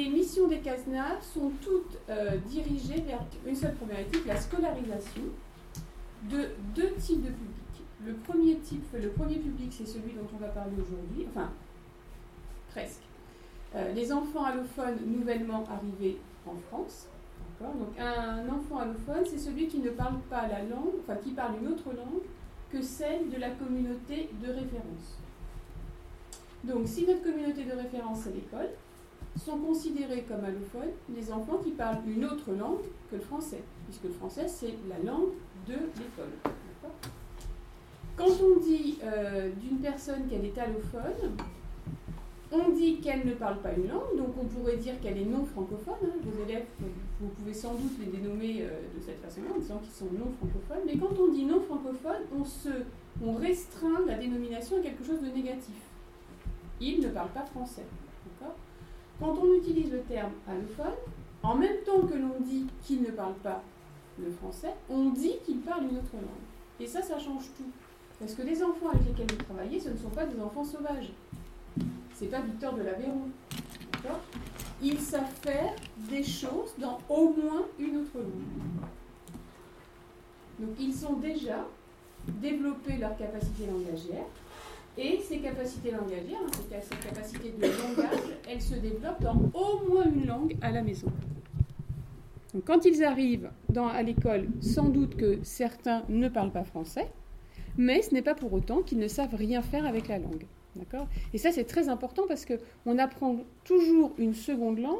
les missions des CASNAV sont toutes dirigées vers une seule problématique, la scolarisation de deux types de publics. Le premier public, c'est celui dont on va parler aujourd'hui, enfin, presque. Les enfants allophones nouvellement arrivés en France. D'accord. Donc un enfant allophone, c'est celui qui ne parle pas la langue, enfin qui parle une autre langue que celle de la communauté de référence. Donc si notre communauté de référence c'est l'école, sont considérés comme allophones les enfants qui parlent une autre langue que le français, puisque le français c'est la langue de l'école. D'accord. Quand on dit d'une personne qu'elle est allophone, on dit qu'elle ne parle pas une langue, donc on pourrait dire qu'elle est non francophone. Hein. Vos élèves, vous pouvez sans doute les dénommer de cette façon-là, en disant qu'ils sont non francophones. Mais quand on dit non francophone, on restreint la dénomination à quelque chose de négatif. Il ne parle pas français. D'accord. Quand on utilise le terme allophone, en même temps que l'on dit qu'il ne parle pas le français, on dit qu'il parle une autre langue. Et ça change tout. Parce que les enfants avec lesquels vous travaillez, ce ne sont pas des enfants sauvages. C'est pas Victor de l'Aveyron. D'accord. Ils savent faire des choses dans au moins une autre langue. Donc ils ont déjà développé leur capacité langagière. Et ces capacités langagières, ces capacités de langage, elles se développent dans au moins une langue à la maison. Donc quand ils arrivent à l'école, sans doute que certains ne parlent pas français, mais ce n'est pas pour autant qu'ils ne savent rien faire avec la langue. D'accord. Et ça, c'est très important parce qu'on apprend toujours une seconde langue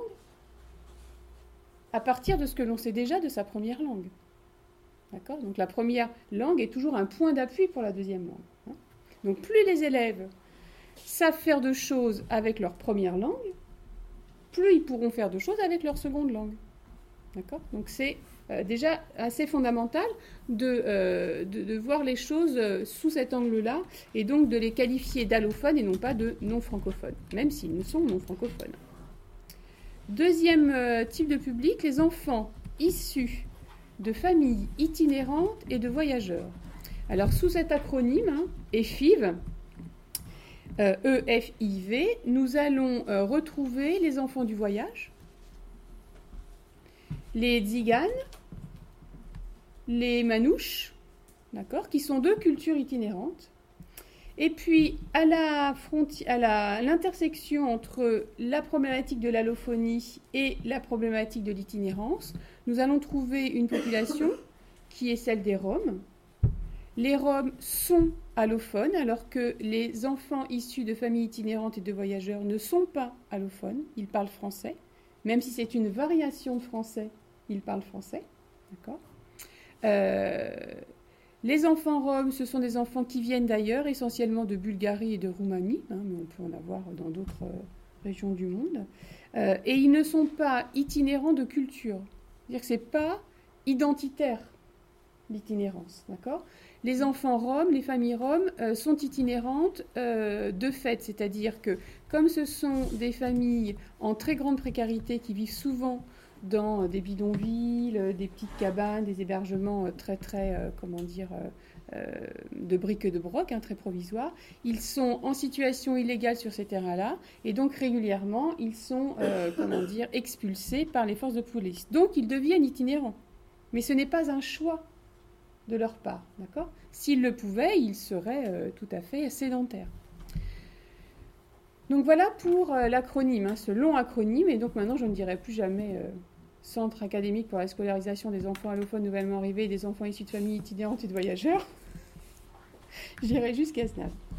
à partir de ce que l'on sait déjà de sa première langue. D'accord. Donc la première langue est toujours un point d'appui pour la deuxième langue. Donc plus les élèves savent faire de choses avec leur première langue, plus ils pourront faire de choses avec leur seconde langue. D'accord. Donc c'est déjà assez fondamental de voir les choses sous cet angle-là et donc de les qualifier d'allophones et non pas de non-francophones, même s'ils ne sont non-francophones. Deuxième type de public, les enfants issus de familles itinérantes et de voyageurs. Alors sous cet acronyme, EFIV, EFIV, nous allons retrouver les enfants du voyage, les Tziganes, les Manouches, d'accord, qui sont deux cultures itinérantes. Et puis, à l'intersection entre la problématique de l'allophonie et la problématique de l'itinérance, nous allons trouver une population qui est celle des Roms. Les Roms sont allophones, alors que les enfants issus de familles itinérantes et de voyageurs ne sont pas allophones. Ils parlent français. Même si c'est une variation de français, ils parlent français. D'accord. Les enfants roms, ce sont des enfants qui viennent d'ailleurs, essentiellement de Bulgarie et de Roumanie, mais on peut en avoir dans d'autres régions du monde. Et ils ne sont pas itinérants de culture. C'est-à-dire que ce n'est pas identitaire, l'itinérance. D'accord. Les enfants roms, les familles roms sont itinérantes de fait, c'est-à-dire que comme ce sont des familles en très grande précarité qui vivent souvent dans des bidonvilles, des petites cabanes, des hébergements de briques et de broc, très provisoires. Ils sont en situation illégale sur ces terrains-là, et donc régulièrement, ils sont, expulsés par les forces de police. Donc, ils deviennent itinérants. Mais ce n'est pas un choix de leur part, d'accord ? S'ils le pouvaient, ils seraient tout à fait sédentaires. Donc voilà pour l'acronyme, ce long acronyme, et donc maintenant, je ne dirai plus jamais... Centre académique pour la scolarisation des enfants allophones nouvellement arrivés et des enfants issus de familles itinérantes et de voyageurs. J'irai jusqu'à SNAV.